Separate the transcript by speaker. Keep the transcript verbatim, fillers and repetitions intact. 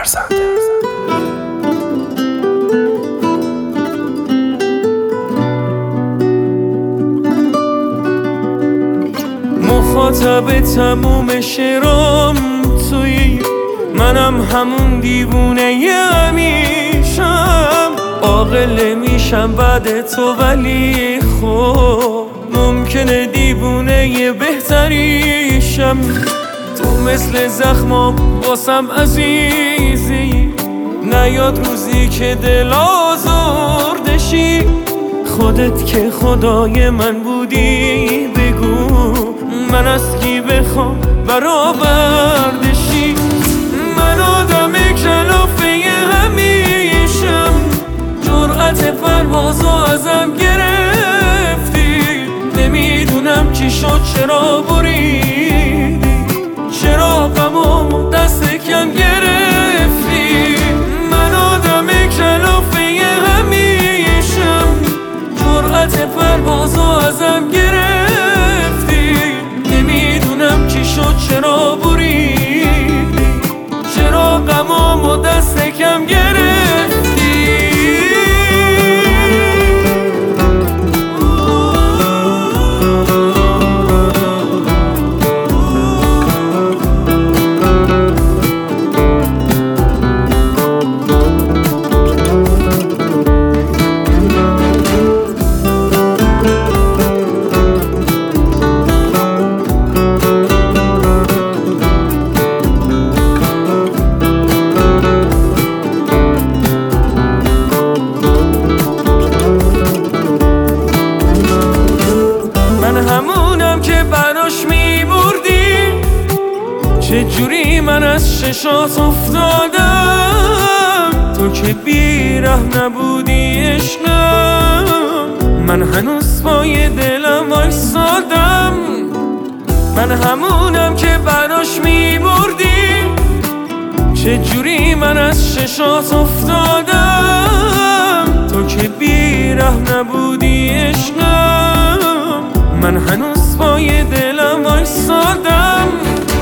Speaker 1: فرزند.
Speaker 2: مخاطب تموم شعرام تویی، منم همون دیوونه همیشم. عاقل میشم بعد تو ولی خب ممکنه دیوونه بهتریشم. تو مثل زخمام واسم عزیزی، نیاد روزی که دل آزردشی. خودت که خدای من بودی بگو، من از کی بخوام برآوردشی. من آدم کلافه همیشم، جرأت پروازو ازم گرفتی. نمیدونم چی شد چرا بریدی، چرا غمامو دست کم گرفتی. من آدم کلافه همیشم، جرأت پروازو ازم گرفتی. نمیدونم چی شد چرا بریدی، چرا غمامو دست کم گرفتی. همونم که براش میبردی، چجوری من از ششات افتادم. تو که بیرحم نبودی عشقم، من هنوز پای دلم وایسادم. من همونم که براش میبردی، چجوری من از ششات افتادم. تو که بیرحم نبودی عشقم، من هنوز پای دلم وایسادم.